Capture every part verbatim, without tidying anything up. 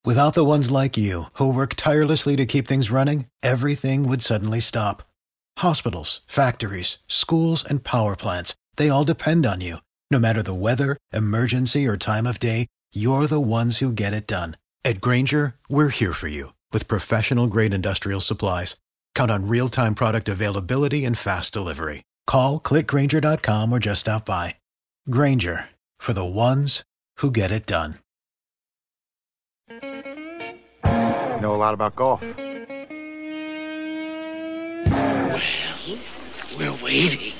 Without the ones like you, who work tirelessly to keep things running, everything would suddenly stop. Hospitals, factories, schools, and power plants, they all depend on you. No matter the weather, emergency, or time of day, you're the ones who get it done. At Grainger, we're here for you with professional-grade industrial supplies. Count on real-time product availability and fast delivery. Call, click Grainger dot com, or just stop by. Grainger, for the ones who get it done. You know a lot about golf. Well, we're waiting.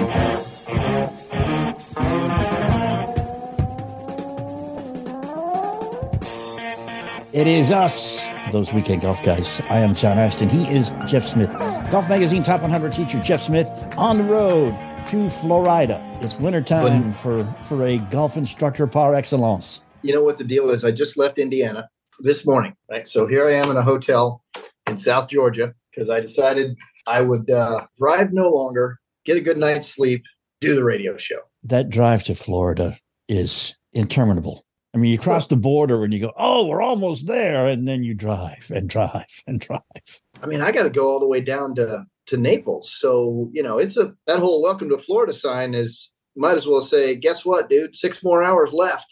It is us, those weekend golf guys. I am John Ashton. He is Jeff Smith. Golf Magazine Top one hundred teacher Jeff Smith on the road to Florida. It's wintertime for, for a golf instructor par excellence. You know what the deal is? I just left Indiana this morning, right? So here I am in a hotel in South Georgia because I decided I would uh, drive no longer, get a good night's sleep, do the radio show. That drive to Florida is interminable. I mean, you cross the border and you go, oh, we're almost there. And then you drive and drive and drive. I mean, I got to go all the way down to, to Naples. So, you know, it's a, that whole welcome to Florida sign is, might as well say, guess what, dude? Six more hours left.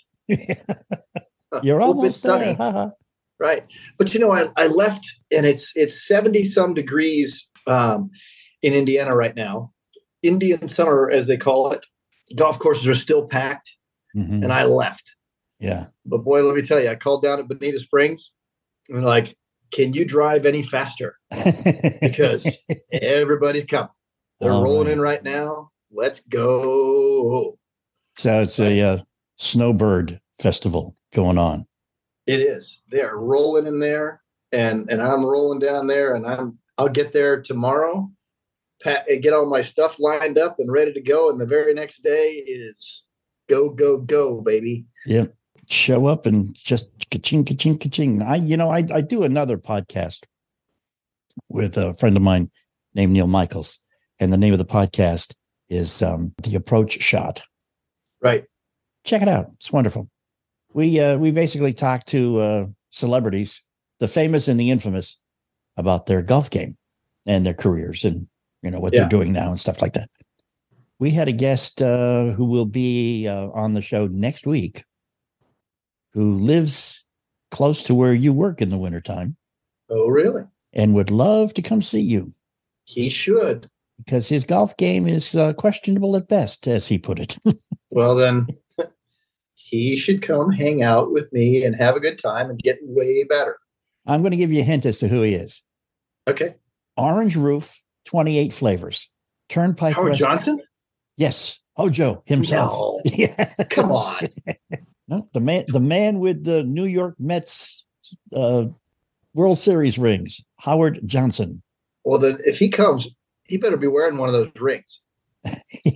You're almost there. Sunny. Right. But, you know, I, I left and it's, it's seventy some degrees um, in Indiana right now. Indian summer, as they call it. Golf courses are still packed. Mm-hmm. And I left. Yeah. But boy, let me tell you, I called down at Bonita Springs and like, can you drive any faster? Because everybody's coming. They're oh, rolling man. in right now. Let's go. So it's a uh, snowbird festival going on. It is. They're rolling in there and, and I'm rolling down there and I'm, I'll get there tomorrow, pat, get all my stuff lined up and ready to go. And the very next day is go, go, go, baby. Yeah. Show up and just ka-ching, ka-ching, ka-ching. I, you know, I, I do another podcast with a friend of mine named Neil Michaels. And the name of the podcast is um, The Approach Shot. Right. Check it out. It's wonderful. We, uh, we basically talk to uh, celebrities, the famous and the infamous, about their golf game and their careers and, you know, what yeah. they're doing now and stuff like that. We had a guest uh, who will be uh, on the show next week, who lives close to where you work in the wintertime. Oh, really? And would love to come see you. He should. Because his golf game is uh, questionable at best, as he put it. Well, then he should come hang out with me and have a good time and get way better. I'm going to give you a hint as to who he is. Okay. Orange Roof, twenty-eight flavors. Turnpike. Howard Restaurant. Johnson? Yes. Hojo himself. No. Yes. Come on. No, the man, the man with the New York Mets uh, World Series rings, Howard Johnson. Well, then if he comes, he better be wearing one of those rings. I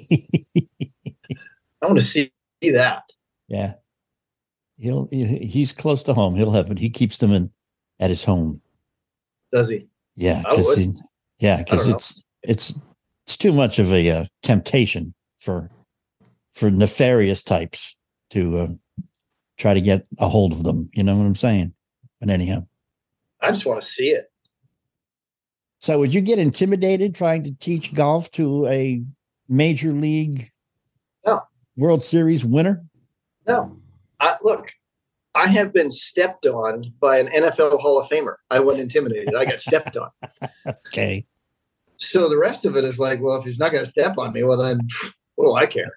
want to see that. Yeah. He'll, he's close to home. He'll have it. He keeps them in at his home. Does he? Yeah. Cause he, yeah. Because it's, it's, it's too much of a uh, temptation for, for nefarious types to uh, try to get a hold of them. You know what I'm saying? But anyhow. I just want to see it. So would you get intimidated trying to teach golf to a major league no. World Series winner? No. I, look, I have been stepped on by an N F L Hall of Famer. I wasn't intimidated. I got stepped on. Okay. So the rest of it is like, well, if he's not going to step on me, well, then what do I care?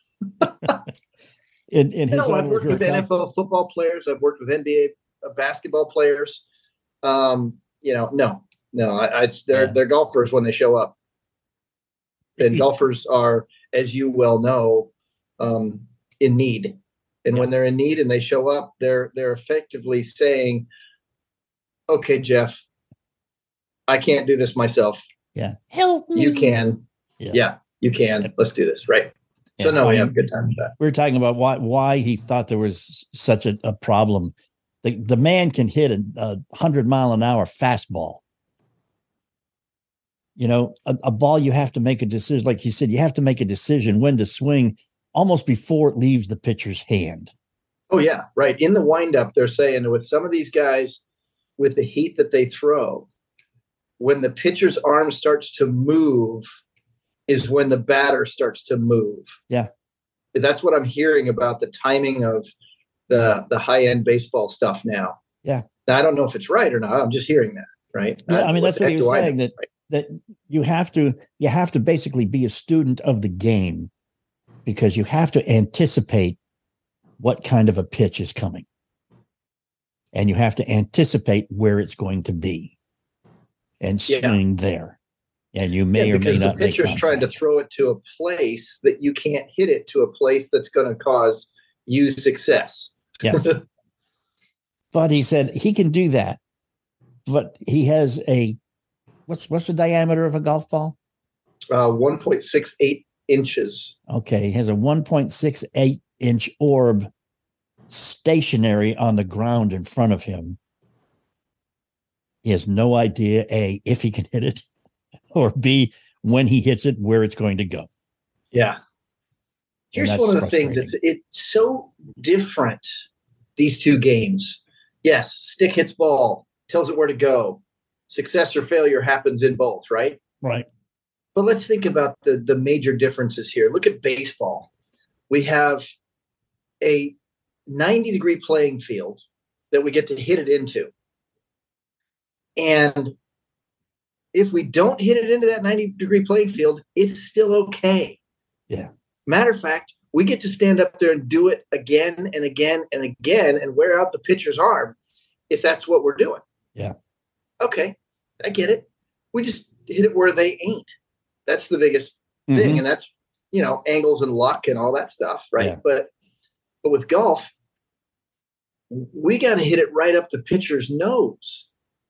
in, in his no, I've worked with N F L football players. I've worked with N B A basketball players. Um, you know, no. No, I, I, they're, yeah. they're golfers when they show up. And golfers are, as you well know, um, in need. And yeah. when they're in need and they show up, they're they're effectively saying, okay, Jeff, I can't do this myself. Yeah. Help me. You can. Yeah, yeah you can. Yeah. Let's do this. Right. Yeah. So no, we have a good time with that. We were talking about why why he thought there was such a, a problem. The the man can hit a, a hundred mile an hour fastball. You know, a, a ball, you have to make a decision. Like he said, you have to make a decision when to swing almost before it leaves the pitcher's hand. Oh, yeah, right. In the windup, they're saying with some of these guys, with the heat that they throw, when the pitcher's arm starts to move is when the batter starts to move. Yeah. That's what I'm hearing about the timing of the the high-end baseball stuff now. Yeah. Now, I don't know if it's right or not. I'm just hearing that, right? Yeah, I, I mean, what that's what he was saying, know, that right? that you have to you have to basically be a student of the game, because you have to anticipate what kind of a pitch is coming. And you have to anticipate where it's going to be and swing yeah. there. And you may yeah, or may not make the pitcher's trying to throw it to a place that you can't hit it to a place that's going to cause you success. Yes. But he said he can do that. But he has a, what's what's the diameter of a golf ball? Uh, one point six eight inches. Okay. He has a one point six eight inch orb stationary on the ground in front of him. He has no idea, A, if he can hit it, or B, when he hits it, where it's going to go. Yeah. Here's one of the things. It's it's so different, these two games. Yes, stick hits ball, tells it where to go. Success or failure happens in both, right? Right. But let's think about the, the major differences here. Look at baseball. We have a ninety-degree playing field that we get to hit it into. And if we don't hit it into that ninety-degree playing field, it's still okay. Yeah. Matter of fact, we get to stand up there and do it again and again and again and wear out the pitcher's arm if that's what we're doing. Yeah. Okay, I get it. We just hit it where they ain't. That's the biggest mm-hmm. thing. And that's, you know, angles and luck and all that stuff, right? Yeah. But but with golf, we got to hit it right up the pitcher's nose.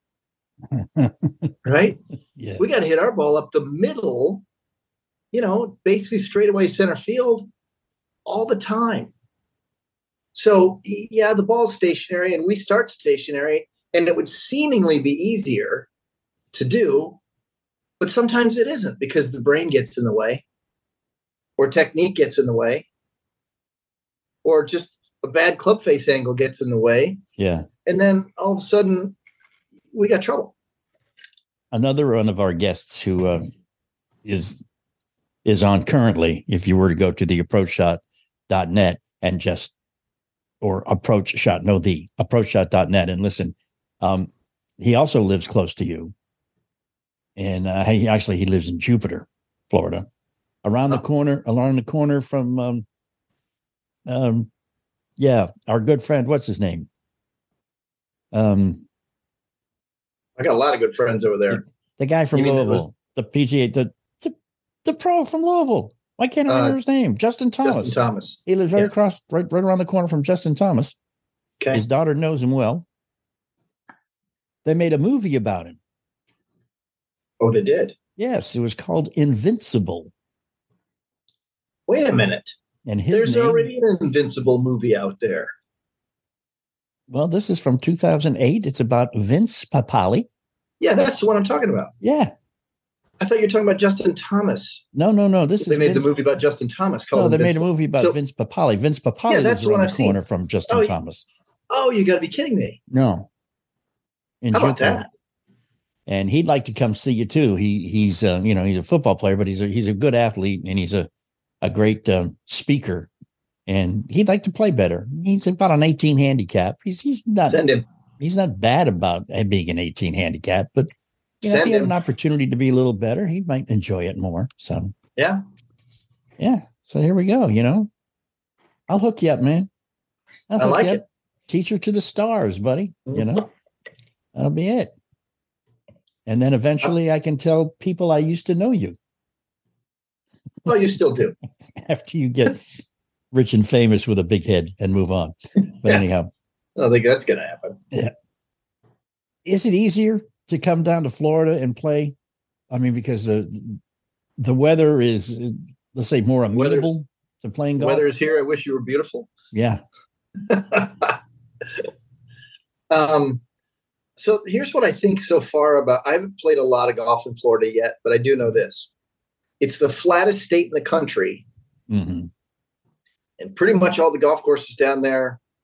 Right? Yeah. We got to hit our ball up the middle, you know, basically straight away center field all the time. So, yeah, the ball's stationary and we start stationary, and it would seemingly be easier to do, but sometimes it isn't because the brain gets in the way, or technique gets in the way, or just a bad club face angle gets in the way. Yeah. And then all of a sudden we got trouble. Another one of our guests who uh, is is on currently, if you were to go to the approach shot dot net and just, or approach shot, no, the approach shot dot net and listen, um, he also lives close to you. And uh, he actually, he lives in Jupiter, Florida, around oh. the corner, around the corner from, um, um, yeah, our good friend, what's his name? Um, I got a lot of good friends over there. The, the guy from Louisville, the P G A, the, the the pro from Louisville. Why can't I remember uh, his name? Justin Thomas. Justin Thomas. He lives right yeah. across, right, right around the corner from Justin Thomas. Okay. His daughter knows him well. They made a movie about him. Oh, they did? Yes, it was called Invincible. Wait a minute. And his There's name, already an Invincible movie out there. Well, this is from two thousand eight. It's about Vince Papale. Yeah, that's the one I'm talking about. Yeah. I thought you were talking about Justin Thomas. No, no, no. This they is made Vince... the movie about Justin Thomas. Called no, they Invincible. made a movie about so, Vince Papale. Vince Papale yeah, lives around the I've corner seen. from Justin oh, Thomas. Oh, you got to be kidding me. No. In How about Jupiter. that? And he'd like to come see you too. He he's uh, you know, he's a football player, but he's a he's a good athlete and he's a a great uh, speaker. And he'd like to play better. He's about an eighteen handicap. He's he's not Send him. He's not bad about being an eighteen handicap, but you know, if he had an opportunity to be a little better, he might enjoy it more. So yeah, yeah. So here we go. You know, I'll hook you up, man. I'll I like you it. Up. Teacher to the stars, buddy. Mm-hmm. You know, that'll be it. And then eventually, I can tell people I used to know you. Well, you still do. After you get rich and famous with a big head and move on. But yeah. anyhow. I don't think that's going to happen. Yeah. Is it easier to come down to Florida and play? I mean, because the the weather is, let's say, more amenable Weather's, to playing golf. Weather is here. I wish you were beautiful. Yeah. um. So here's what I think so far about. I haven't played a lot of golf in Florida yet, but I do know this. It's the flattest state in the country. Mm-hmm. And pretty much all the golf courses down there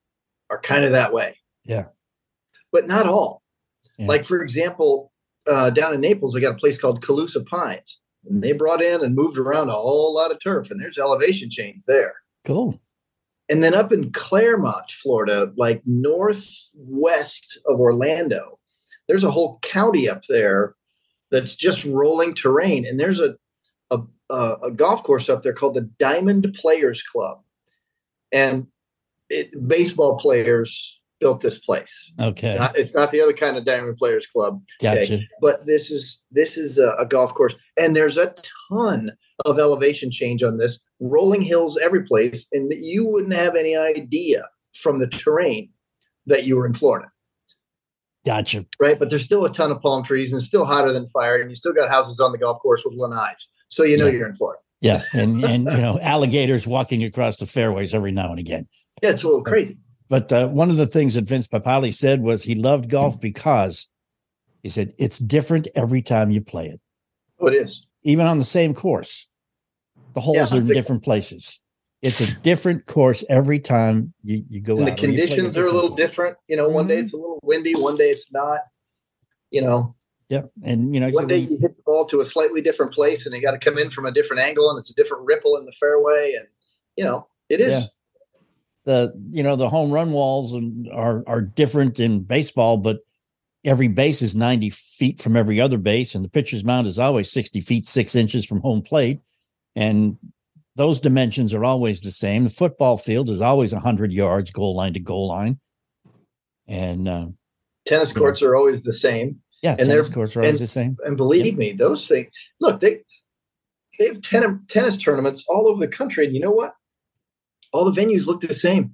are kind of that way. Yeah. But not all. Yeah. Like, for example, uh, down in Naples, they got a place called Calusa Pines. And they brought in and moved around a whole lot of turf, and there's elevation change there. Cool. And then up in Claremont, Florida, like northwest of Orlando, there's a whole county up there that's just rolling terrain. And there's a, a, a, a golf course up there called the Diamond Players Club. And it, baseball players built this place. Okay. Not, it's not the other kind of Diamond Players Club. Gotcha. Okay? But this is this is a, a golf course. And there's a ton of elevation change on this, rolling hills every place. And you wouldn't have any idea from the terrain that you were in Florida. Gotcha. Right. But there's still a ton of palm trees and it's still hotter than fire. And you still got houses on the golf course with lanais. So you know Yeah. you're in Florida. Yeah. And, and, you know, alligators walking across the fairways every now and again. Yeah, it's a little crazy. But uh, one of the things that Vince Papale said was he loved golf because he said it's different every time you play it. Oh, it is. Even on the same course. The holes Yeah, are in the- different places. It's a different course every time you, you go And out. the or you play conditions are a little course. different. You know, one day Mhm. it's a little windy, one day it's not. You know, Yeah. And, you know, one so day we- you hit the ball to a slightly different place and you got to come in from a different angle and it's a different ripple in the fairway. And, you know, it is. Yeah. the, you know, the home run walls and are, are different in baseball, but every base is ninety feet from every other base. And the pitcher's mound is always sixty feet, six inches from home plate. And those dimensions are always the same. The football field is always one hundred yards, goal line to goal line. And uh, Tennis courts are always the same. yeah, And tennis they're- courts are always and- the same. And believe me, those things, look, they, they have ten, tennis tournaments all over the country. And you know what? All the venues look the same.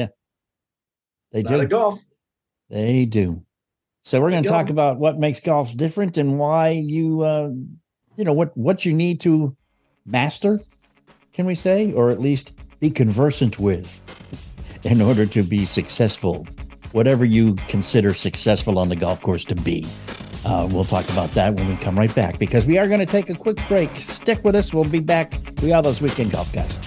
They Not do. a golf. They do. So we're going to Go. talk about what makes golf different and why you, uh, you know, what what you need to master, can we say, or at least be conversant with in order to be successful, whatever you consider successful on the golf course to be. Uh, we'll talk about that when we come right back because we are going to take a quick break. Stick with us. We'll be back. We are those weekend golf guys.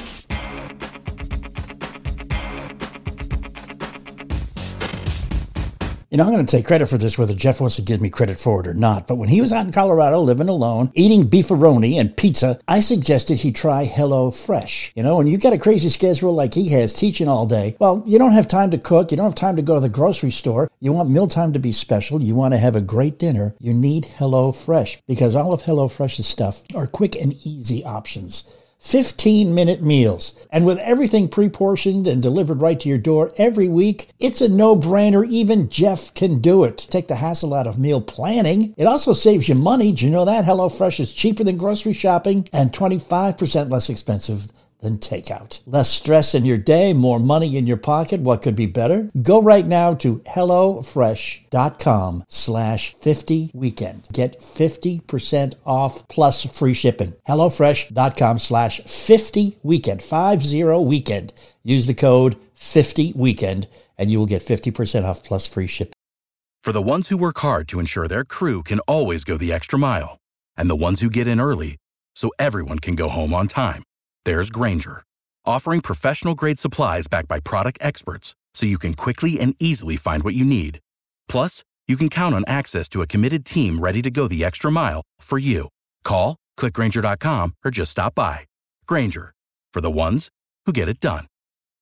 You know, I'm going to take credit for this, whether Jeff wants to give me credit for it or not. But when he was out in Colorado, living alone, eating beefaroni and pizza, I suggested he try HelloFresh. You know, when you've got a crazy schedule like he has, teaching all day, well, you don't have time to cook. You don't have time to go to the grocery store. You want mealtime to be special. You want to have a great dinner. You need HelloFresh because all of HelloFresh's stuff are quick and easy options. fifteen-minute meals. And with everything pre-portioned and delivered right to your door every week, it's a no-brainer. Even Jeff can do it. Take the hassle out of meal planning. It also saves you money. Do you know that? HelloFresh is cheaper than grocery shopping and twenty-five percent less expensive than takeout. Less stress in your day, more money in your pocket. What could be better? Go right now to HelloFresh.com slash 50 weekend. Get fifty percent off plus free shipping. HelloFresh.com slash 50 weekend. Five zero weekend. Use the code fifty weekend and you will get fifty percent off plus free shipping. For the ones who work hard to ensure their crew can always go the extra mile, and the ones who get in early so everyone can go home on time, there's Grainger, offering professional-grade supplies backed by product experts so you can quickly and easily find what you need. Plus, you can count on access to a committed team ready to go the extra mile for you. Call, click Grainger dot com, or just stop by. Grainger, for the ones who get it done.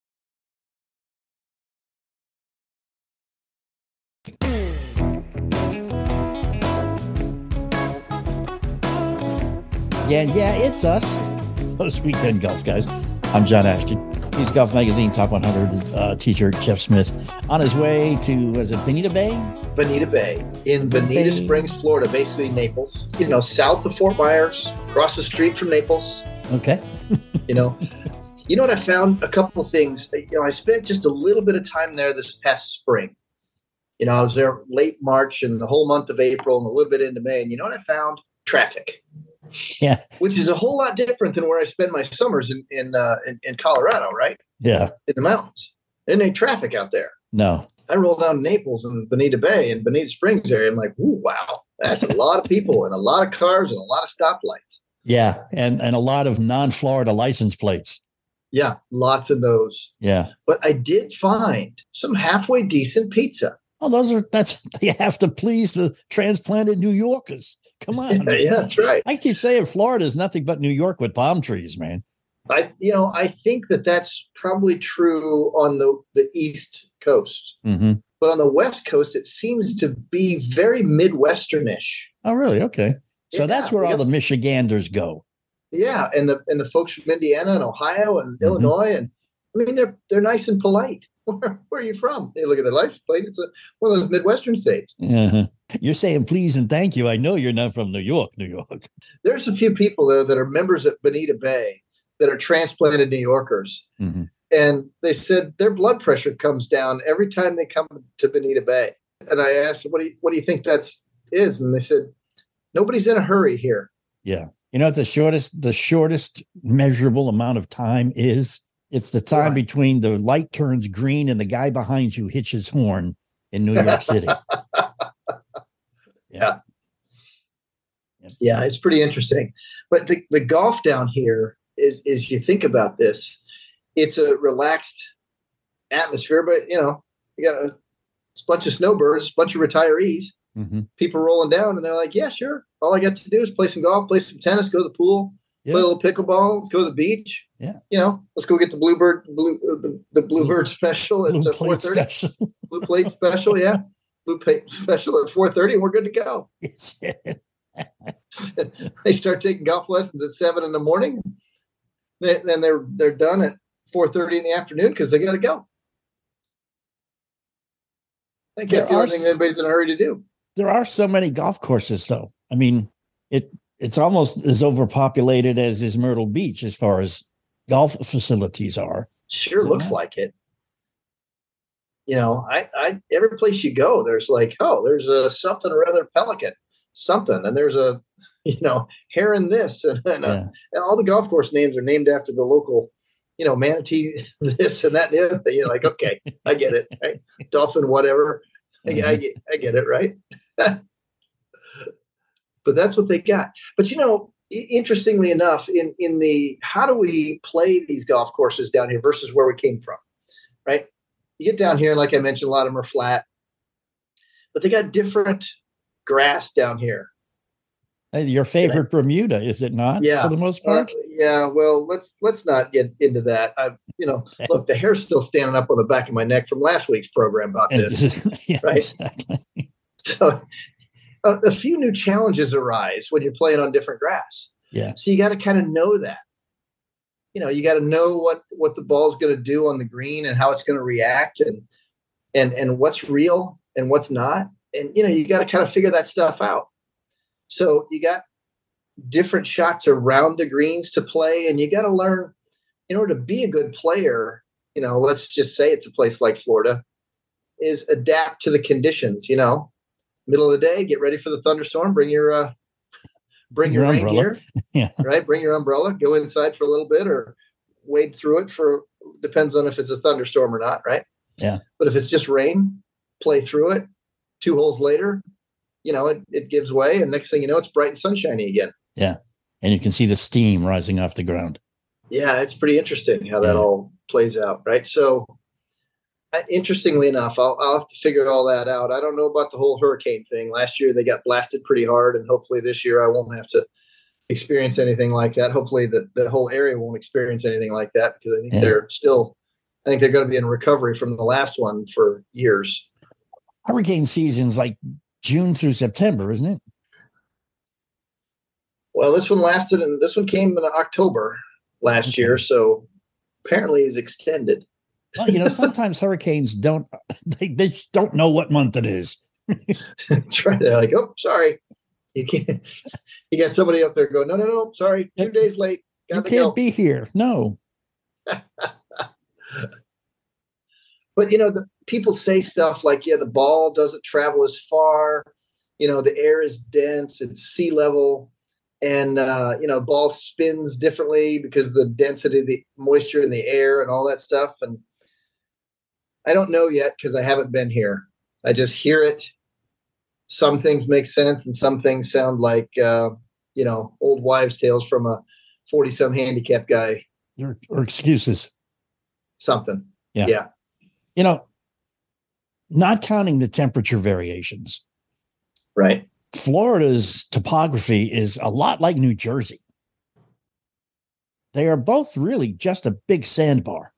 Yeah, yeah, it's us. Those weekend golf guys. I'm John Ashton. He's Golf Magazine Top one hundred uh, teacher Jeff Smith on his way to, was it Bonita Bay? Bonita Bay in Bonita Bay. Springs, Florida, basically Naples, you know, south of Fort Myers, across the street from Naples, Okay. you know. You know what I found? A couple of things. You know, I spent just a little bit of time there this past spring. You know, I was there late March and the whole month of April and a little bit into May. And you know what I found? Traffic. Yeah. Which is a whole lot different than where I spend my summers in in, uh, in, in Colorado, right? Yeah. In the mountains. There ain't traffic out there. No. I rolled down Naples and Bonita Bay and Bonita Springs area. I'm like, ooh, wow, that's a lot of people and a lot of cars and a lot of stoplights. Yeah. And and a lot of non-Florida license plates. Yeah, lots of those. Yeah. But I did find some halfway decent pizza. Oh, those are, that's, they have to please the transplanted New Yorkers. Come on. Yeah, yeah, that's right. I keep saying Florida is nothing but New York with palm trees, man. I, you know, I think that that's probably true on the, the East Coast. Mm-hmm. But on the West Coast, it seems to be very Midwesternish. Oh, really? Okay. So Yeah, that's where we all got- the Michiganders go. Yeah, and the and the folks from Indiana and Ohio and Mhm. Illinois, and I mean they're they're nice and polite. Where, where are you from? They look at their license plate. It's a, one of those Midwestern states. Uh-huh. You're saying please and thank you. I know you're not from New York, New York. There's a few people though that are members at Bonita Bay that are transplanted New Yorkers, Mm-hmm. and they said their blood pressure comes down every time they come to Bonita Bay. And I asked, "What do you what do you think that's is?" And they said, "Nobody's in a hurry here." Yeah. You know what the shortest, the shortest measurable amount of time is? It's the time Right. between the light turns green and the guy behind you hits his horn in New York City. Yeah. Yep. Yeah, it's pretty interesting. But the, the golf down here is, is you think about this, it's a relaxed atmosphere, but you know, you got a, a bunch of snowbirds, a bunch of retirees, Mm-hmm. people rolling down, and they're like, yeah, sure. All I got to do is play some golf, play some tennis, go to the pool, Yeah. play a little pickleball, let's go to the beach. Yeah. You know, let's go get the Bluebird, blue, uh, the, the Bluebird special at Blue uh, four plate thirty. special. Blue plate special, yeah. Blue plate special at four thirty, and we're good to go. Yes. They start taking golf lessons at seven in the morning. Then then they're they're done at four thirty in the afternoon because they got to go. I think that's the There only are thing s- anybody's in a hurry to do. There are so many golf courses, though. I mean, it it's almost as overpopulated as is Myrtle Beach as far as golf facilities are. Sure Is it looks not? like it. You know, I, I every place you go, there's like, oh, there's a something or other pelican, something, and there's a you know heron this, and, and, uh, Yeah. and all the golf course names are named after the local, you know, manatee this and that and the other thing. You're like, okay, I get it, right? Dolphin, whatever. I, I get, I get it, right? But that's what they got. But you know, i- interestingly enough, in in the how do we play these golf courses down here versus where we came from, right? You get down here, like I mentioned, a lot of them are flat, but they got different grass down here. Hey, your favorite Bermuda, is it not? Yeah. For the most Uh, part. yeah, well, let's let's not get into that. I, you know, look, the hair's still standing up on the back of my neck from last week's program about this. yeah, right? exactly. So, a, a few new challenges arise when you're playing on different grass. Yeah. So you got to kind of know that. You know, you got to know what what the ball is going to do on the green and how it's going to react, and and and what's real and what's not. And you know, you got to kind of figure that stuff out. So you got different shots around the greens to play, and you got to learn in order to be a good player. You know, let's just say it's a place like Florida, is adapt to the conditions. You know, middle of the day, get ready for the thunderstorm. Bring your uh, bring Your your, rain umbrella. gear. Yeah. Right. Bring your umbrella. Go inside for a little bit, or wade through it for depends on if it's a thunderstorm or not. Right. Yeah. But if it's just rain, play through it. Two holes later, you know, it, it gives way, and next thing you know, it's bright and sunshiny again. Yeah. And you can see the steam rising off the ground. Yeah, it's pretty interesting how that Yeah. all plays out, right? So, uh, interestingly enough, I'll, I'll have to figure all that out. I don't know about the whole hurricane thing. Last year they got blasted pretty hard, and hopefully this year I won't have to experience anything like that. Hopefully the, the whole area won't experience anything like that, because I think Yeah. they're still, I think they're going to be in recovery from the last one for years. Hurricane season's like June through September, isn't it? Well, this one lasted, and this one came in October last Okay. year, so apparently is extended. Well, you know, sometimes hurricanes don't, they, they just don't know what month it is. That's right. They're like, oh, sorry. You can't, you got somebody up there going, no, no, no, sorry. Two days late. You Got to can't go. be here. No. But, you know, the people say stuff like, yeah, the ball doesn't travel as far. You know, the air is dense. It's sea level. And, uh, you know, ball spins differently because the density of the moisture in the air and all that stuff. And I don't know yet because I haven't been here. I just hear it. Some things make sense and some things sound like, uh, you know, old wives' tales from a forty-some handicap guy or, or excuses. Something. Yeah. Yeah. You know, not counting the temperature variations. Right. Florida's topography is a lot like New Jersey. They are both really just a big sandbar.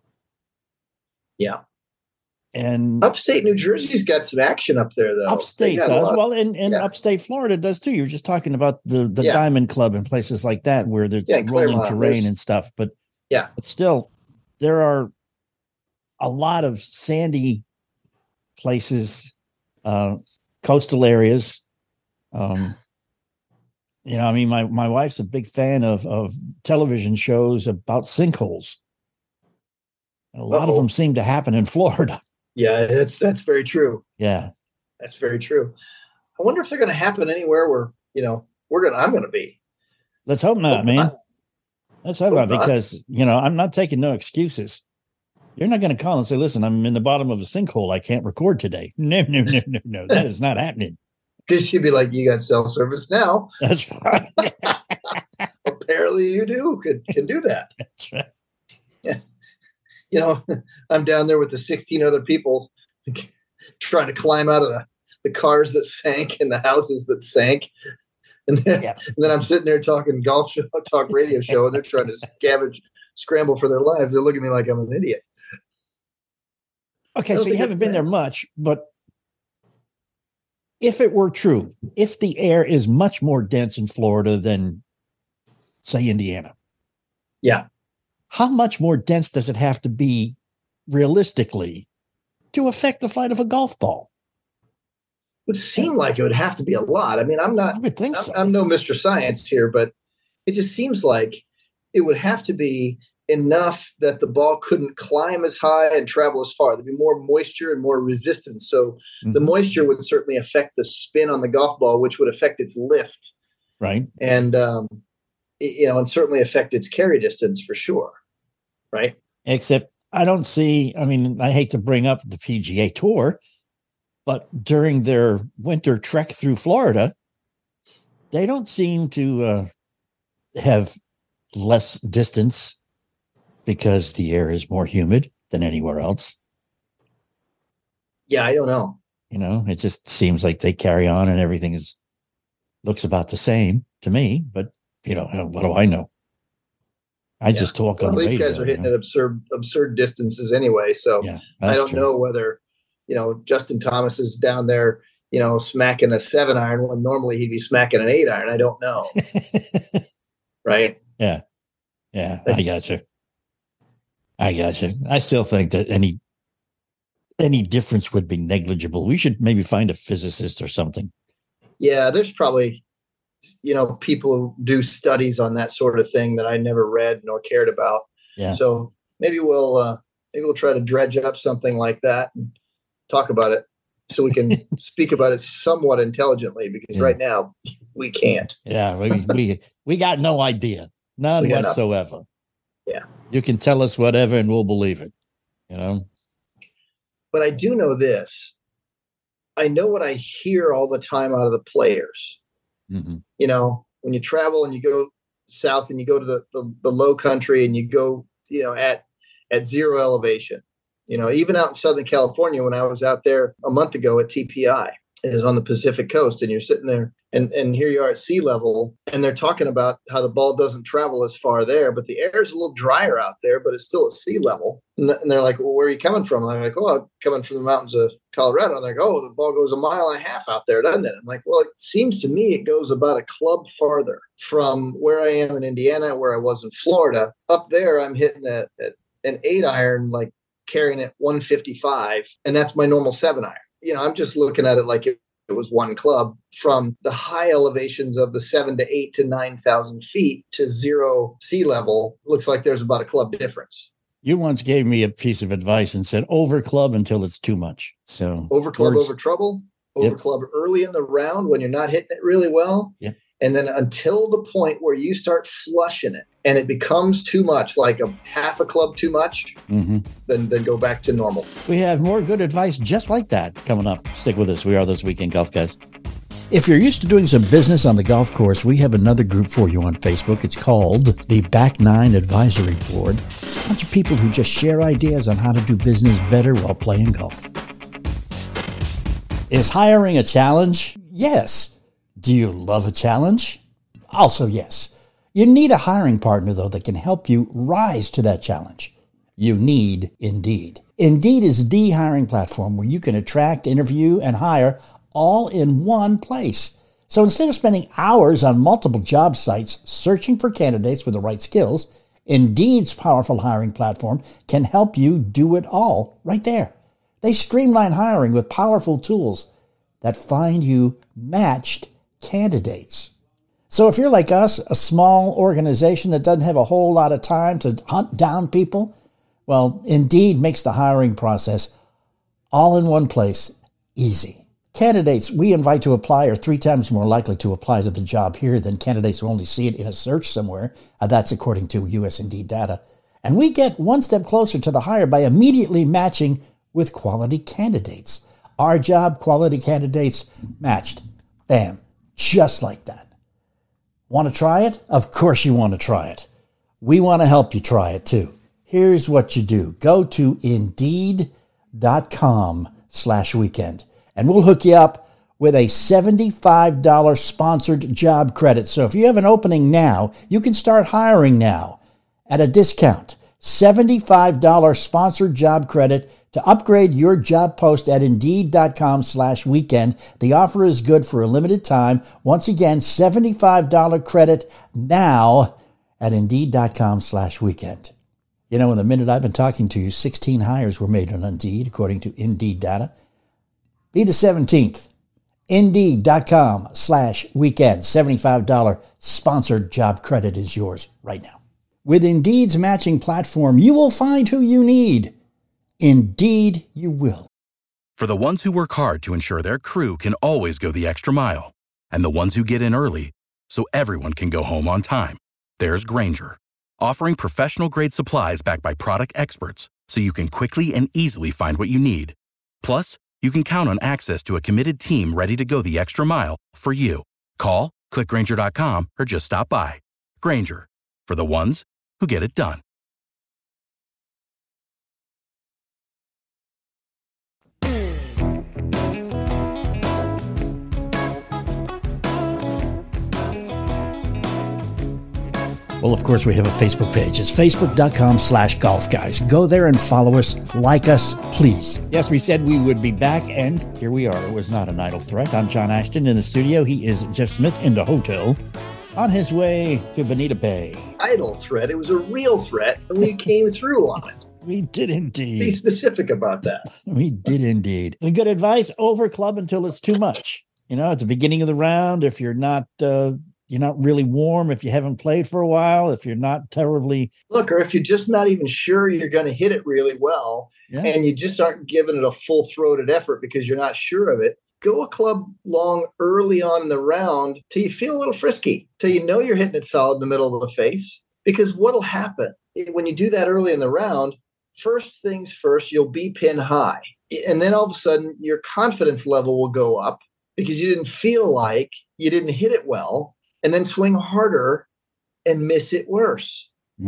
Yeah. And upstate New Jersey's got some action up there, though. Upstate does. Lot, well, and, and yeah. upstate Florida does too. You were just talking about the, the yeah. Diamond Club and places like that where there's yeah, rolling Claremont, terrain there's, and stuff. But yeah, but still, there are a lot of sandy places, uh, coastal areas. Um, you know, I mean, my, my wife's a big fan of, of television shows about sinkholes. A lot Uh-oh. of them seem to happen in Florida. Yeah, that's that's very true. Yeah, that's very true. I wonder if they're going to happen anywhere where, you know, we're going to, I'm going to be. Let's hope not, hope man. Not. Let's hope, hope not, not, because, you know, I'm not taking no excuses. You're not going to call and say, listen, I'm in the bottom of a sinkhole. I can't record today. No, no, no, no, no. That is not happening. Because she'd be like, you got self-service now. That's right. Apparently you do, can, can do that. That's right. Yeah. You know, I'm down there with the sixteen other people trying to climb out of the, the cars that sank and the houses that sank. And then, yeah. and then I'm sitting there talking golf show, talk radio show, and they're trying to scavenge, scramble for their lives. They're looking at me like I'm an idiot. Okay, so you haven't been there much, but if it were true, if the air is much more dense in Florida than, say, Indiana. Yeah. How much more dense does it have to be realistically to affect the flight of a golf ball? It would seem like it would have to be a lot. I mean, I'm not, I would think I'm, so. I'm no Mister Science here, but it just seems like it would have to be enough that the ball couldn't climb as high and travel as far. There'd be more moisture and more resistance. So mm-hmm. the moisture would certainly affect the spin on the golf ball, which would affect its lift. Right. And, um, it, you know, and certainly affect its carry distance for sure. Right. Except I don't see, I mean, I hate to bring up the P G A Tour, but during their winter trek through Florida, they don't seem to uh, have less distance because the air is more humid than anywhere else. Yeah, I don't know. You know, it just seems like they carry on and everything is looks about the same to me, but you know, what do I know? I yeah. just talk well, on the these radio. These guys are hitting you know? at absurd, absurd distances anyway. So yeah, I don't true. know whether, you know, Justin Thomas is down there, you know, smacking a seven iron when normally he'd be smacking an eight iron. I don't know. Right. Yeah. Yeah. I got you. I got you. I still think that any, any difference would be negligible. We should maybe find a physicist or something. Yeah. There's probably, you know, people who do studies on that sort of thing that I never read nor cared about. Yeah. So maybe we'll, uh, maybe we'll try to dredge up something like that and talk about it so we can speak about it somewhat intelligently, because yeah. right now we can't. Yeah. We, we, we got no idea. None whatsoever. Nothing. Yeah. You can tell us whatever and we'll believe it, you know? But I do know this. I know what I hear all the time out of the players. Mm-hmm. You know, when you travel and you go south and you go to the, the, the low country and you go, you know, at, at zero elevation, you know, even out in Southern California, when I was out there a month ago at T P I, it is on the Pacific coast, and you're sitting there and, and here you are at sea level, and they're talking about how the ball doesn't travel as far there, but the air is a little drier out there, but it's still at sea level. And, th- and they're like, well, where are you coming from? And I'm like, oh, I'm coming from the mountains of Colorado. And they're like, oh, the ball goes a mile and a half out there, doesn't it? I'm like, well, it seems to me it goes about a club farther from where I am in Indiana, where I was in Florida. Up there, I'm hitting a, a, an eight iron, like carrying it one fifty-five, and that's my normal seven iron. You know, I'm just looking at it like it, it was one club from the high elevations of the seven to eight to nine thousand feet to zero sea level. Looks like there's about a club difference. You once gave me a piece of advice and said, over club until it's too much. So over club, over trouble, over yep. club early in the round when you're not hitting it really well. Yep. And then until the point where you start flushing it and it becomes too much, like a half a club too much, mm-hmm. then, then go back to normal. We have more good advice just like that coming up. Stick with us. We are This Week in Golf, guys. If you're used to doing some business on the golf course, we have another group for you on Facebook. It's called the Back Nine Advisory Board. It's a bunch of people who just share ideas on how to do business better while playing golf. Is hiring a challenge? Yes. Do you love a challenge? Also, yes. You need a hiring partner, though, that can help you rise to that challenge. You need Indeed. Indeed is the hiring platform where you can attract, interview, and hire all in one place. So instead of spending hours on multiple job sites searching for candidates with the right skills, Indeed's powerful hiring platform can help you do it all right there. They streamline hiring with powerful tools that find you matched candidates. So if you're like us, a small organization that doesn't have a whole lot of time to hunt down people, well, Indeed makes the hiring process all in one place easy. Candidates we invite to apply are three times more likely to apply to the job here than candidates who only see it in a search somewhere. Uh, that's according to U S Indeed data. And we get one step closer to the hire by immediately matching with quality candidates. Our job, quality candidates matched. Bam. Just like that. Want to try it? Of course you want to try it. We want to help you try it too. Here's what you do. Go to Indeed.com slash weekend. And we'll hook you up with a seventy-five dollars sponsored job credit. So if you have an opening now, you can start hiring now at a discount. seventy-five dollars sponsored job credit to upgrade your job post at Indeed.com slash weekend. The offer is good for a limited time. Once again, seventy-five dollars credit now at Indeed.com slash weekend. You know, in the minute I've been talking to you, sixteen hires were made on Indeed, according to Indeed data. Be the seventeenth. Indeed.com slash weekend. seventy-five dollars sponsored job credit is yours right now. With Indeed's matching platform, you will find who you need. Indeed, you will. For the ones who work hard to ensure their crew can always go the extra mile, and the ones who get in early so everyone can go home on time, there's Grainger, offering professional-grade supplies backed by product experts so you can quickly and easily find what you need. Plus, you can count on access to a committed team ready to go the extra mile for you. Call, click Grainger dot com, or just stop by. Grainger, for the ones who get it done. Well, of course, we have a Facebook page. It's facebook.com slash golf guys. Go there and follow us. Like us, please. Yes, we said we would be back, and here we are. It was not an idle threat. I'm John Ashton in the studio. He is Jeff Smith in the hotel on his way to Bonita Bay. Idle threat. It was a real threat, and we came through on it. We did indeed. Be specific about that. We did indeed. The good advice, over club until it's too much. You know, at the beginning of the round, if you're not... Uh, You're not really warm, if you haven't played for a while, if you're not terribly... Look, or if you're just not even sure you're going to hit it really well, yeah. and you just aren't giving it a full-throated effort because you're not sure of it, go a club long early on in the round till you feel a little frisky, till you know you're hitting it solid in the middle of the face. Because what'll happen when you do that early in the round, first things first, you'll be pin high. And then all of a sudden, your confidence level will go up because you didn't feel like you didn't hit it well. And then swing harder and miss it worse.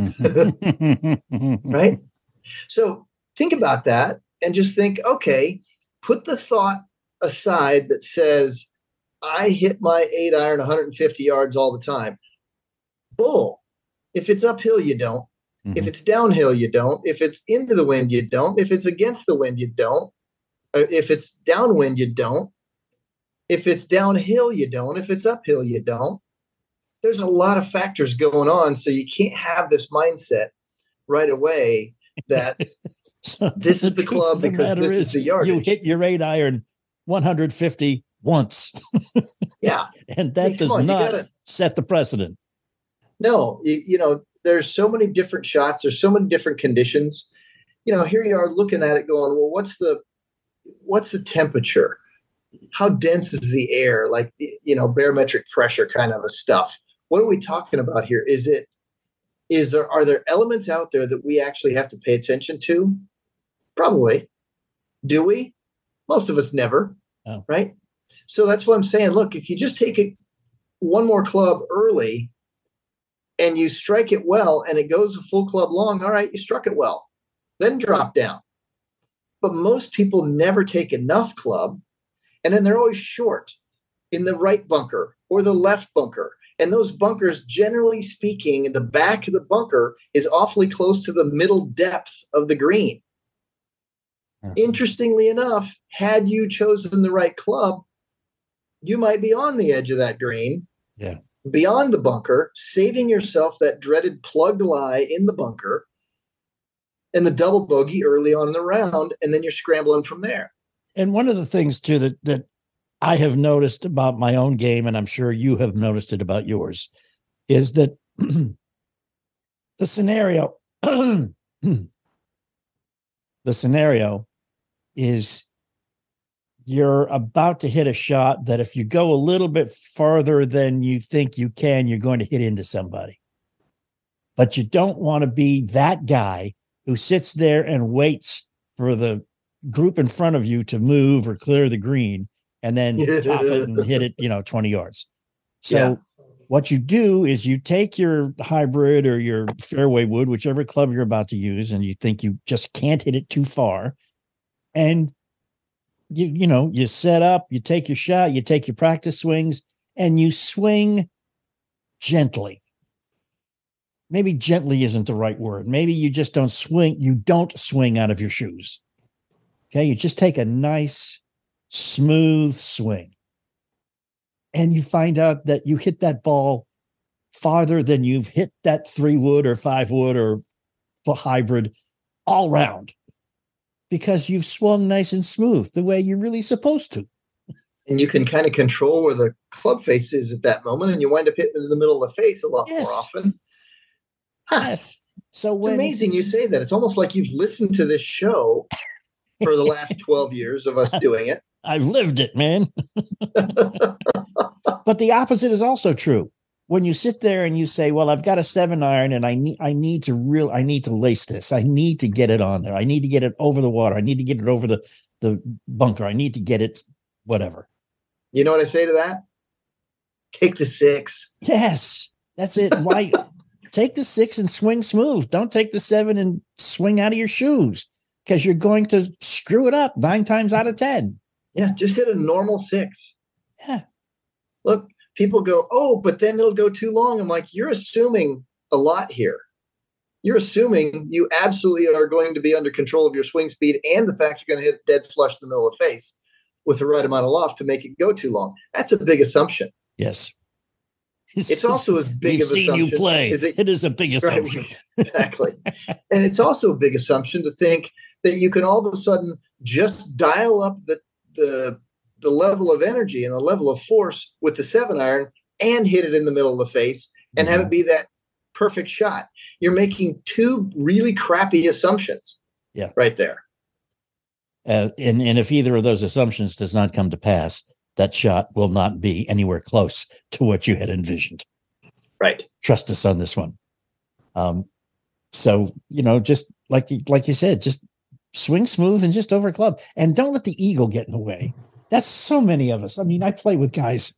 Right? So think about that and just think, okay, put the thought aside that says, I hit my eight iron one hundred fifty yards all the time. Bull. If it's uphill, you don't. Mm-hmm. If it's downhill, you don't. If it's into the wind, you don't. If it's against the wind, you don't. If it's downwind, you don't. If it's downhill, you don't. If it's uphill, you don't. There's a lot of factors going on, so you can't have this mindset right away that so this the is the club the because this is, is the yardage. You hit your eight iron one hundred fifty once. Yeah. And that hey, does on, not gotta, set the precedent. No, you, you know, there's so many different shots. There's so many different conditions. You know, here you are looking at it going, well, what's the what's the temperature? How dense is the air? Like, you know, barometric pressure kind of a stuff. What are we talking about here? Is it, is there, are there elements out there that we actually have to pay attention to? Probably. Do we? Most of us never, oh. right? So that's what I'm saying. Look, if you just take it one more club early and you strike it well and it goes a full club long, all right, you struck it well. Then drop down. But most people never take enough club, and then they're always short in the right bunker or the left bunker. And those bunkers, generally speaking, the back of the bunker is awfully close to the middle depth of the green. Mm-hmm. Interestingly enough, had you chosen the right club, you might be on the edge of that green, yeah, beyond the bunker, saving yourself that dreaded plugged lie in the bunker and the double bogey early on in the round, and then you're scrambling from there. And one of the things, too, that, that I have noticed about my own game, and I'm sure you have noticed it about yours, is that the scenario, the scenario is you're about to hit a shot that if you go a little bit farther than you think you can, you're going to hit into somebody. But you don't want to be that guy who sits there and waits for the group in front of you to move or clear the green and then top it and hit it, you know, twenty yards. So yeah. What you do is you take your hybrid or your fairway wood, whichever club you're about to use, and you think you just can't hit it too far. And you, you know, you set up, you take your shot, you take your practice swings, and you swing gently. Maybe gently isn't the right word. Maybe you just don't swing. You don't swing out of your shoes. Okay. You just take a nice, smooth swing. And you find out that you hit that ball farther than you've hit that three wood or five wood or the hybrid all round, because you've swung nice and smooth the way you're really supposed to. And you can kind of control where the club face is at that moment, and you wind up hitting it in the middle of the face a lot yes. more often. Huh. Yes. So it's when, amazing you say that. It's almost like you've listened to this show for the last twelve years of us doing it. I've lived it, man. But the opposite is also true. When you sit there and you say, well, I've got a seven iron and I need, I need to real, I need to lace this. I need to get it on there. I need to get it over the water. I need to get it over the, the bunker. I need to get it, whatever. You know what I say to that? Take the six. Yes, that's it. Why take the six and swing smooth? Don't take the seven and swing out of your shoes, because you're going to screw it up nine times out of ten. Yeah, just hit a normal six. Yeah. Look, people go, oh, but then it'll go too long. I'm like, you're assuming a lot here. You're assuming you absolutely are going to be under control of your swing speed and the fact you're going to hit dead flush in the middle of the face with the right amount of loft to make it go too long. That's a big assumption. Yes. It's also as big We've of an seen assumption. You play. Is it, it is a big assumption. Right, exactly. And it's also a big assumption to think that you can all of a sudden just dial up the the the level of energy and the level of force with the seven iron and hit it in the middle of the face and mm-hmm. have it be that perfect shot. You're making two really crappy assumptions. Yeah. Right there. Uh, and, and if either of those assumptions does not come to pass, that shot will not be anywhere close to what you had envisioned. Right. Trust us on this one. Um, so, you know, just like, like you said, just swing smooth and just over club, and don't let the ego get in the way. That's so many of us. I mean, I play with guys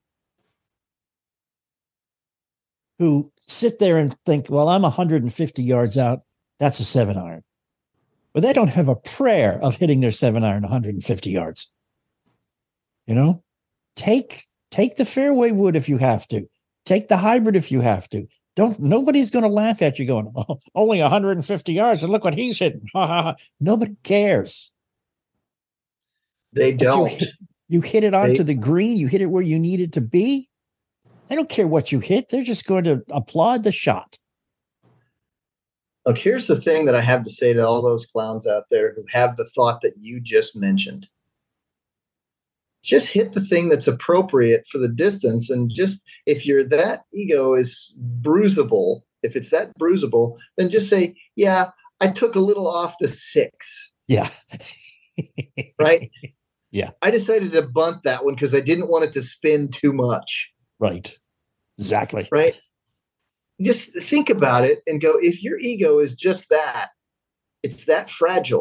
who sit there and think, well, I'm one hundred fifty yards out. That's a seven iron. But they don't have a prayer of hitting their seven iron one hundred fifty yards. You know, take, take the fairway wood if you have to. Take the hybrid if you have to. Don't, nobody's going to laugh at you going, oh, only one hundred fifty yards and look what he's hitting. Nobody cares. They But don't. You hit, you hit it onto They, the green. You hit it where you need it to be. They don't care what you hit. They're just going to applaud the shot. Look, here's the thing that I have to say to all those clowns out there who have the thought that you just mentioned. Just hit the thing that's appropriate for the distance. And just, if you're that ego is bruisable, if it's that bruisable, then just say, yeah, I took a little off the six. Yeah. Right? Yeah. I decided to bunt that one because I didn't want it to spin too much. Right. Exactly. Right? Just think about it and go, if your ego is just that, it's that fragile,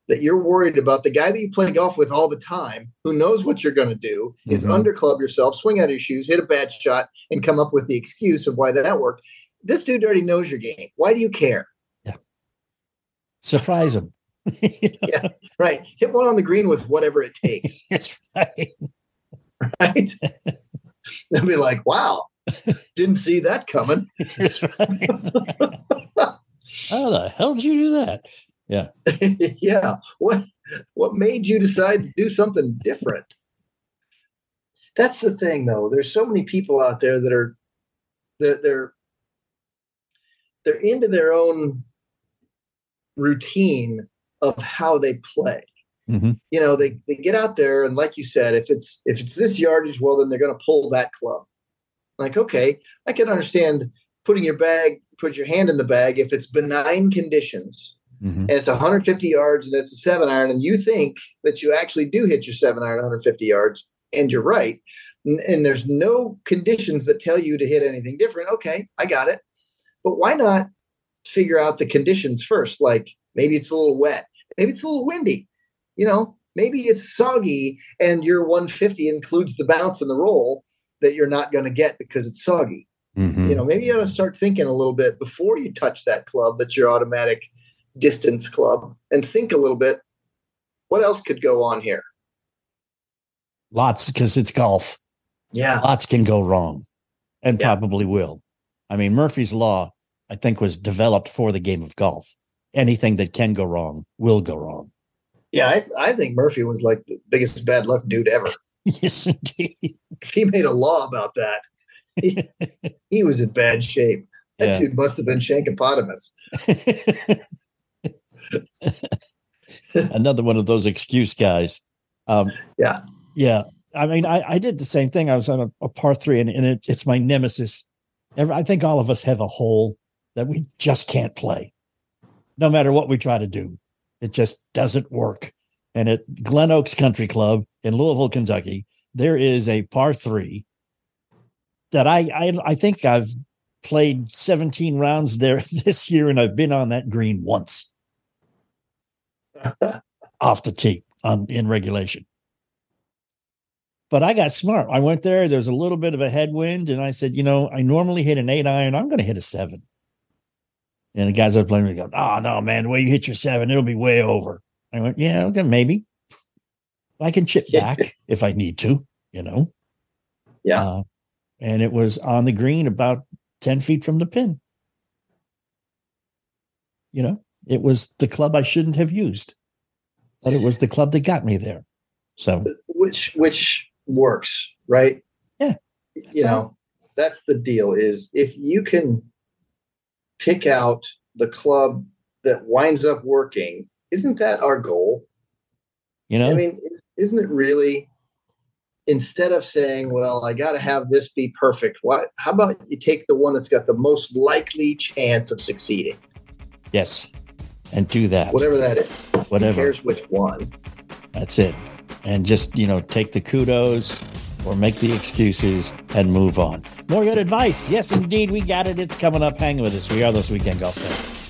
that you're worried about the guy that you play golf with all the time, who knows what you're going to do, mm-hmm. is underclub yourself, swing out of your shoes, hit a bad shot, and come up with the excuse of why that worked. This dude already knows your game. Why do you care? Yeah. Surprise him. Yeah, right. Hit one on the green with whatever it takes. That's right. Right? They'll be like, wow, didn't see that coming. That's right. How the hell did you do that? Yeah. Yeah. What what made you decide to do something different? That's the thing, though. There's so many people out there that are they're they're, they're into their own routine of how they play. Mm-hmm. You know, they, they get out there, and like you said, if it's if it's this yardage, well, then they're going to pull that club. Like, okay, I can understand putting your bag, put your hand in the bag if it's benign conditions. Mm-hmm. And it's one hundred fifty yards and it's a seven iron, and you think that you actually do hit your seven iron one hundred fifty yards, and you're right. And, and there's no conditions that tell you to hit anything different. Okay, I got it. But why not figure out the conditions first? Like maybe it's a little wet. Maybe it's a little windy. You know, maybe it's soggy and your one fifty includes the bounce and the roll that you're not going to get because it's soggy. Mm-hmm. You know, maybe you ought to start thinking a little bit before you touch that club that's your automatic distance club, and think a little bit, what else could go on here? Lots, because it's golf. Yeah. Lots can go wrong, and yeah. probably will. I mean, Murphy's Law, I think, was developed for the game of golf. Anything that can go wrong will go wrong. Yeah, I, I think Murphy was like the biggest bad luck dude ever. Yes, indeed. If he made a law about that, he, he was in bad shape. That yeah. dude must have been Shankopotamus. Another one of those excuse guys. Um, yeah. Yeah. I mean, I, I did the same thing. I was on a, a par three, and, and it, it's my nemesis. Every, I think all of us have a hole that we just can't play. No matter what we try to do, it just doesn't work. And at Glen Oaks Country Club in Louisville, Kentucky, there is a par three that I I, I think I've played seventeen rounds there this year, and I've been on that green once. Off the tee on in regulation. But I got smart. I went there. There's a little bit of a headwind, and I said, you know, I normally hit an eight iron. I'm going to hit a seven. And the guys I was playing with go, oh, no, man, the way you hit your seven, it'll be way over. I went, yeah, okay, maybe. I can chip back if I need to, you know. Yeah. Uh, and it was on the green about ten feet from the pin. You know, it was the club I shouldn't have used, but it was the club that got me there. So, which which works, right? Yeah. You so, know, that's the deal is if you can pick out the club that winds up working, isn't that our goal? You know, I mean, isn't it really, instead of saying, well, I got to have this be perfect, what, how about you take the one that's got the most likely chance of succeeding? Yes. And do that. Whatever that is. Whatever. Who cares which one? That's it. And just, you know, take the kudos or make the excuses and move on. More good advice. Yes, indeed. We got it. It's coming up. Hang with us. We are those weekend golf fans.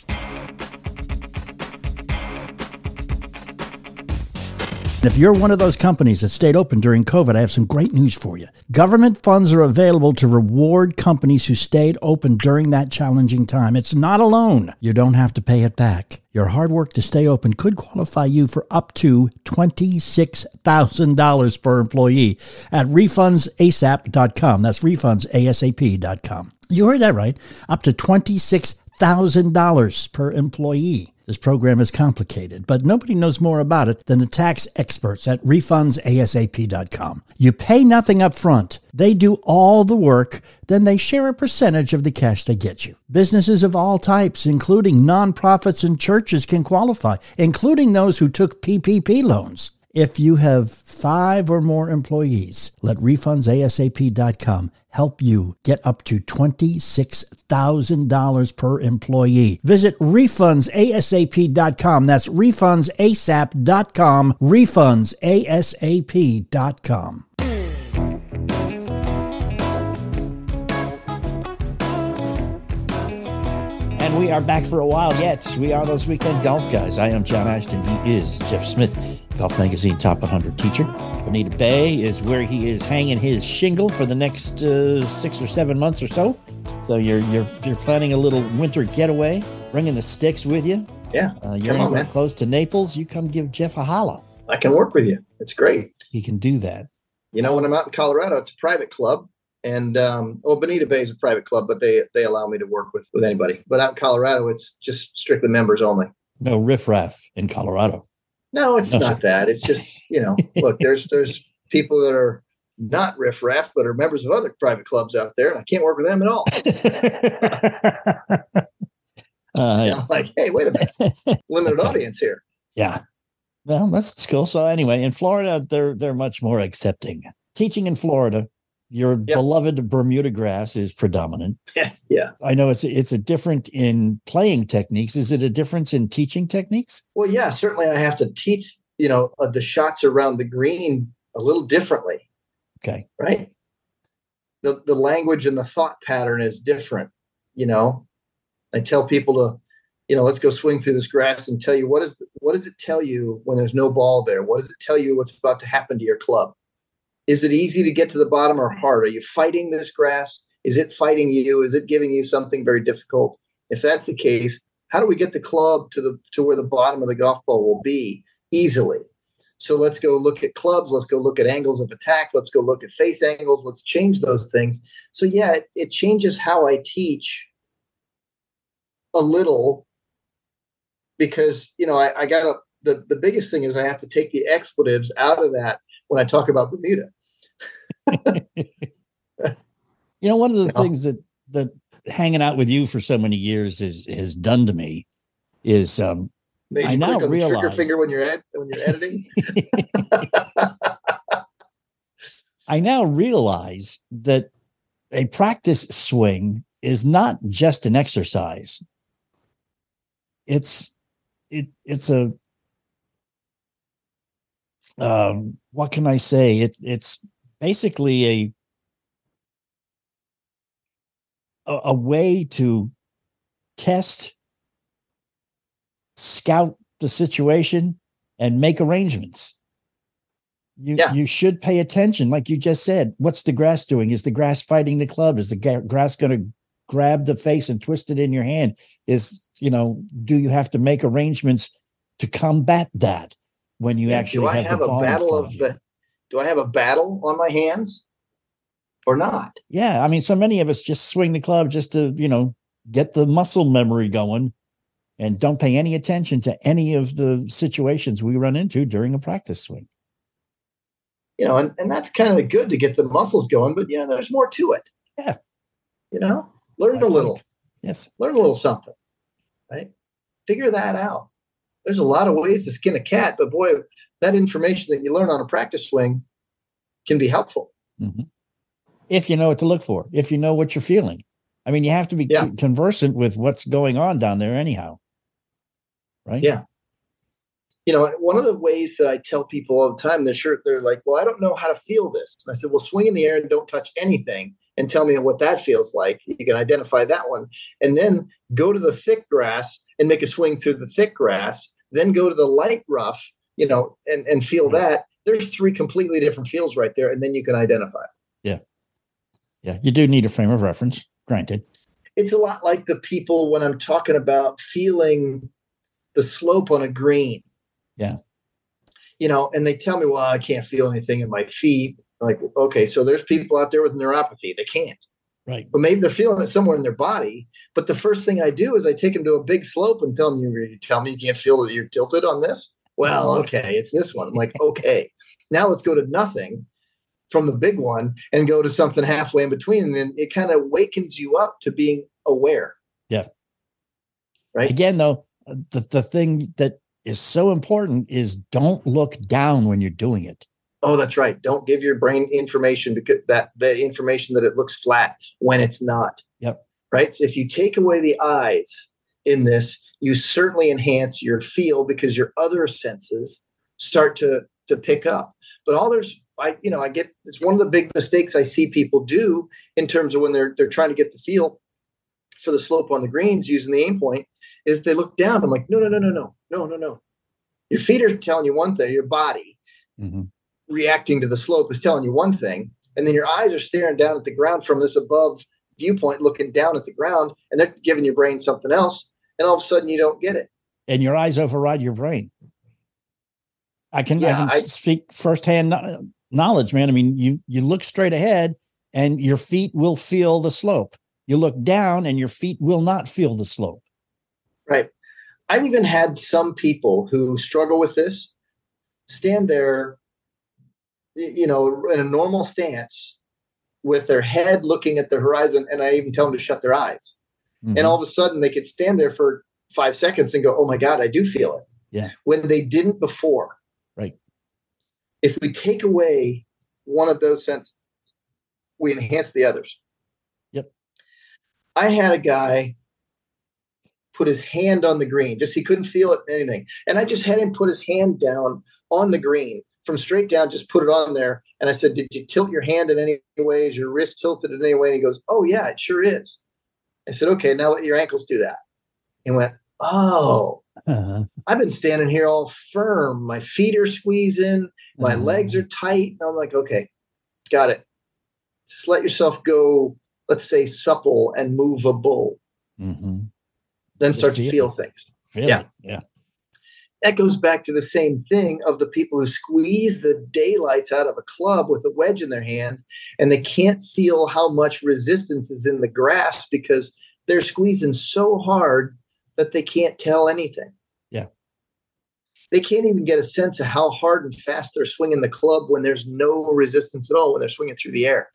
If you're one of those companies that stayed open during COVID, I have some great news for you. Government funds are available to reward companies who stayed open during that challenging time. It's not a loan. You don't have to pay it back. Your hard work to stay open could qualify you for up to twenty-six thousand dollars per employee at refunds a s a p dot com. That's refunds a s a p dot com. You heard that right. Up to twenty-six thousand dollars per employee. This program is complicated, but nobody knows more about it than the tax experts at refunds a s a p dot com. You pay nothing up front. They do all the work, then they share a percentage of the cash they get you. Businesses of all types, including nonprofits and churches, can qualify, including those who took P P P loans. If you have five or more employees, let refunds a s a p dot com help you get up to twenty-six thousand dollars per employee. Visit refunds a s a p dot com. That's refunds a s a p dot com. refunds a s a p dot com. And we are back for a while yet. We are those weekend golf guys. I am John Ashton. He is Jeff Smith, Golf Magazine Top one hundred teacher. Bonita Bay is where he is hanging his shingle for the next uh, six or seven months or so. So you're you're you're planning a little winter getaway, bringing the sticks with you. Yeah, uh, you're come on, anywhere man. Close to Naples. You come give Jeff a holla. I can work with you. It's great. He can do that. You know, when I'm out in Colorado, it's a private club. And, um, well, Bonita Bay is a private club, but they they allow me to work with, with anybody. But out in Colorado, it's just strictly members only. No riffraff in Colorado. No, it's No, not sir. that. It's just, you know, look, there's there's people that are not riffraff, but are members of other private clubs out there, and I can't work with them at all. uh, You know, like, hey, wait a minute, limited Okay. audience here. Yeah. Well, that's cool. So anyway, in Florida, they're they're much more accepting. Teaching in Florida, your Yep. beloved Bermuda grass is predominant. Yeah, yeah. I know it's it's a different in playing techniques. Is it a difference in teaching techniques? Well, yeah, certainly I have to teach, you know, uh, the shots around the green a little differently, Okay. right? The the language and the thought pattern is different. You know, I tell people to, you know, let's go swing through this grass and tell you what is what does it tell you when there's no ball there? What does it tell you what's about to happen to your club? Is it easy to get to the bottom or hard? Are you fighting this grass? Is it fighting you? Is it giving you something very difficult? If that's the case, how do we get the club to the to where the bottom of the golf ball will be easily? So let's go look at clubs. Let's go look at angles of attack. Let's go look at face angles. Let's change those things. So yeah, it, it changes how I teach a little because, you know, I, I got to, the, the biggest thing is I have to take the expletives out of that when I talk about Bermuda. You know, one of the You know? things that that hanging out with you for so many years is has done to me is um Made I you now click on the trigger realize- finger when you're ed- when you're editing. I now realize that a practice swing is not just an exercise. It's it it's a um what can I say? It it's basically a a, a way to test, scout the situation, and make arrangements. You Yeah. you should pay attention, like you just said. What's the grass doing? Is the grass fighting the club? Is the ga- grass going to grab the face and twist it in your hand? Is, you know, do you have to make arrangements to combat that when you Yeah, actually do I have, have the a ball in battle front of you? the? Do I have a battle on my hands, or not? Yeah, I mean, so many of us just swing the club just to, you know, get the muscle memory going and don't pay any attention to any of the situations we run into during a practice swing. You know, and, and that's kind of good to get the muscles going, but yeah, there's more to it. Yeah. You know, learn My a little, point. Yes. learn a little something, right? Figure that out. There's a lot of ways to skin a cat, but boy, that information that you learn on a practice swing can be helpful. Mhm. If you know what to look for, if you know what you're feeling. I mean, you have to be Yeah. con- conversant with what's going on down there anyhow. Right? Yeah. You know, one of the ways that I tell people all the time, they're sure they're like, well, I don't know how to feel this. And I said, well, swing in the air and don't touch anything and tell me what that feels like. You can identify that one. And then go to the thick grass and make a swing through the thick grass. Then go to the light rough, you know, and, and feel that. There's three completely different feels right there. And then you can identify. Yeah. Yeah. You do need a frame of reference, granted. It's a lot like the people when I'm talking about feeling the slope on a green. Yeah. You know, and they tell me, well, I can't feel anything in my feet. Like, okay, so there's people out there with neuropathy. They can't. Right. But maybe they're feeling it somewhere in their body. But the first thing I do is I take them to a big slope and tell them, you, you tell me you can't feel that you're tilted on this? Well, okay, it's this one. I'm like, okay, now let's go to nothing from the big one and go to something halfway in between. And then it kind of wakens you up to being aware. Yeah. Right. Again, though, the, the thing that is so important is don't look down when you're doing it. Oh, that's right. Don't give your brain information to get that the information that it looks flat when it's not. Yep. Right. So if you take away the eyes in this, you certainly enhance your feel because your other senses start to to pick up. But all there's, I you know, I get it's one of the big mistakes I see people do in terms of when they're they're trying to get the feel for the slope on the greens using the aim point is they look down. I'm like, no, no, no, no, no, no, no, no. Your feet are telling you one thing. Your body mm-hmm. reacting to the slope is telling you one thing. And then your eyes are staring down at the ground from this above viewpoint, looking down at the ground, and they're giving your brain something else. And all of a sudden you don't get it. And your eyes override your brain. I can, yeah, I can I, speak firsthand knowledge, man. I mean, you, you look straight ahead and your feet will feel the slope. You look down and your feet will not feel the slope. Right. I've even had some people who struggle with this stand there, you know, in a normal stance with their head looking at the horizon. And I even tell them to shut their eyes. Mm-hmm. And all of a sudden they could stand there for five seconds and go, oh my God, I do feel it. Yeah. When they didn't before. Right. If we take away one of those senses, we enhance the others. Yep. I had a guy put his hand on the green, just he couldn't feel it, anything. And I just had him put his hand down on the green from straight down, just put it on there. And I said, did you tilt your hand in any way? Is your wrist tilted in any way? And he goes, oh yeah, it sure is. I said, okay, now let your ankles do that. And went, oh, uh-huh. I've been standing here all firm. My feet are squeezing. My uh-huh. legs are tight. And I'm like, okay, got it. Just let yourself go, let's say, supple and movable. Mm-hmm. Then start feel, to feel things. Feel yeah. It. Yeah. That goes back to the same thing of the people who squeeze the daylights out of a club with a wedge in their hand, and they can't feel how much resistance is in the grass because they're squeezing so hard that they can't tell anything. Yeah. They can't even get a sense of how hard and fast they're swinging the club when there's no resistance at all, when they're swinging through the air.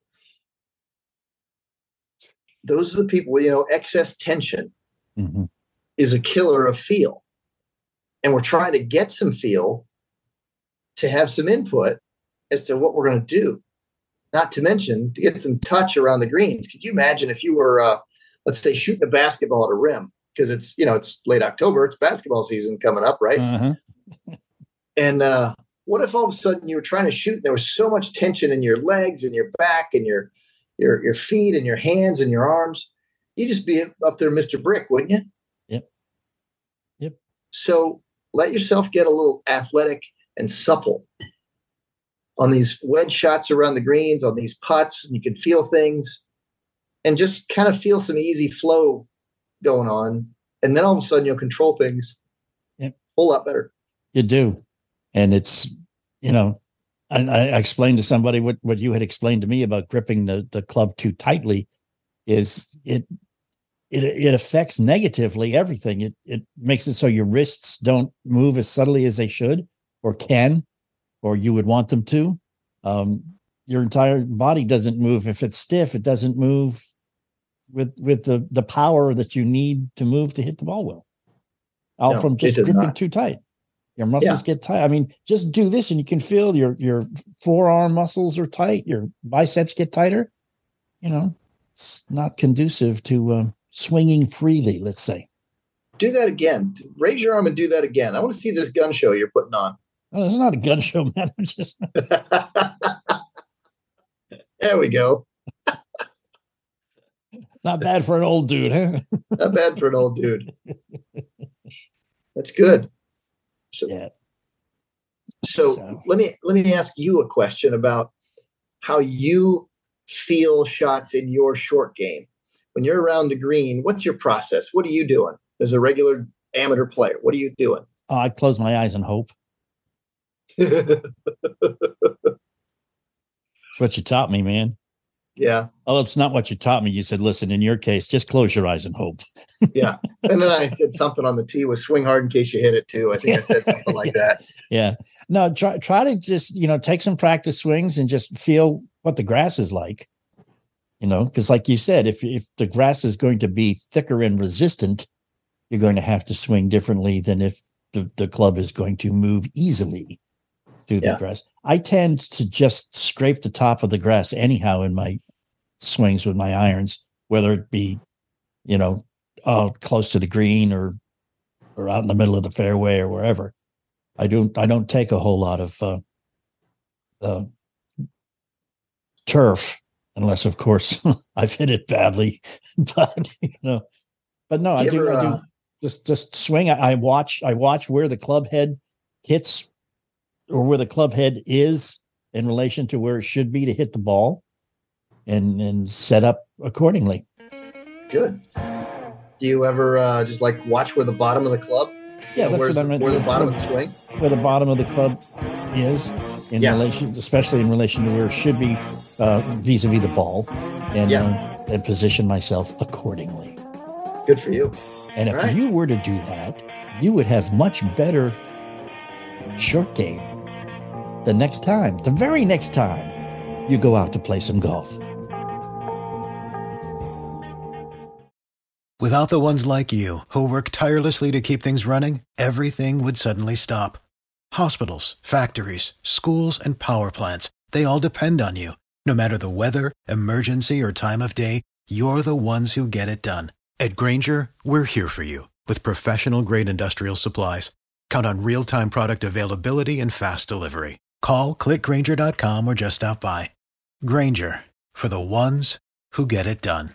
Those are the people, you know, excess tension mm-hmm. is a killer of feel. And we're trying to get some feel to have some input as to what we're going to do. Not to mention to get some touch around the greens. Could you imagine if you were, uh, let's say, shooting a basketball at a rim? Because it's, you know, it's late October, it's basketball season coming up, right? Uh-huh. And uh, what if all of a sudden you were trying to shoot and there was so much tension in your legs and your back and your your your feet and your hands and your arms? You'd just be up there, Mister Brick, wouldn't you? Yep. Yep. So let yourself get a little athletic and supple on these wedge shots around the greens, on these putts, and you can feel things and just kind of feel some easy flow going on. And then all of a sudden you'll control things yep. a whole lot better. You do. And it's, you know, I, I explained to somebody what, what you had explained to me about gripping the, the club too tightly is it, it, it affects negatively everything. It, it makes it so your wrists don't move as subtly as they should or can, or you would want them to. Um, your entire body doesn't move. If it's stiff, it doesn't move with, with the, the power that you need to move to hit the ball well. All no, from just gripping not. too tight. Your muscles yeah. get tight. I mean, just do this and you can feel your, your forearm muscles are tight. Your biceps get tighter. You know, it's not conducive to uh, swinging freely, let's say. Do that again. Raise your arm and do that again. I want to see this gun show you're putting on. Oh, it's not a gun show, man. I'm just... There we go. Not bad for an old dude, huh? Not bad for an old dude. That's good. So, yeah. So, so let me let me ask you a question about how you feel shots in your short game. When you're around the green, what's your process? What are you doing as a regular amateur player? What are you doing? Oh, I close my eyes and hope. That's what you taught me, man. Yeah. Oh, it's not what you taught me. You said, listen, in your case, just close your eyes and hope. Yeah. And then I said something on the tee with swing hard in case you hit it too. I think I said something like yeah. that. Yeah. No, try try to just, you know, take some practice swings and just feel what the grass is like. You know, because like you said, if if the grass is going to be thicker and resistant, you're going to have to swing differently than if the, the club is going to move easily through yeah. the grass. I tend to just scrape the top of the grass anyhow in my swings with my irons, whether it be, you know, uh, close to the green or or out in the middle of the fairway or wherever. I don't I don't take a whole lot of uh, uh, turf unless, of course, I've hit it badly. But you know, but no, I do, ever, I do uh, just just swing. I, I watch I watch where the club head hits, or where the club head is in relation to where it should be to hit the ball, and and set up accordingly. Good. Do you ever uh, just like watch where the bottom of the club? Yeah, know, that's what the, I meant. Where the bottom where, of the swing? Where the bottom of the club is in yeah. relation, especially in relation to where it should be uh, vis-a-vis the ball, and yeah. uh, and position myself accordingly. Good for you. And if right. you were to do that, you would have much better short game the next time, the very next time you go out to play some golf. Without the ones like you, who work tirelessly to keep things running, everything would suddenly stop. Hospitals, factories, schools, and power plants, they all depend on you. No matter the weather, emergency, or time of day, you're the ones who get it done. At Grainger, we're here for you with professional-grade industrial supplies. Count on real-time product availability and fast delivery. Call, click Grainger dot com, or just stop by. Grainger, for the ones who get it done.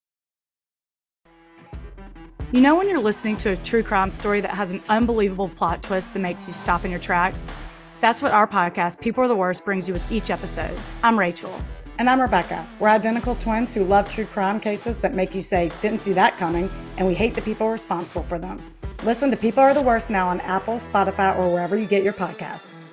You know when you're listening to a true crime story that has an unbelievable plot twist that makes you stop in your tracks? That's what our podcast, People Are the Worst, brings you with each episode. I'm Rachel. And I'm Rebecca. We're identical twins who love true crime cases that make you say, didn't see that coming, and we hate the people responsible for them. Listen to People Are the Worst now on Apple, Spotify, or wherever you get your podcasts.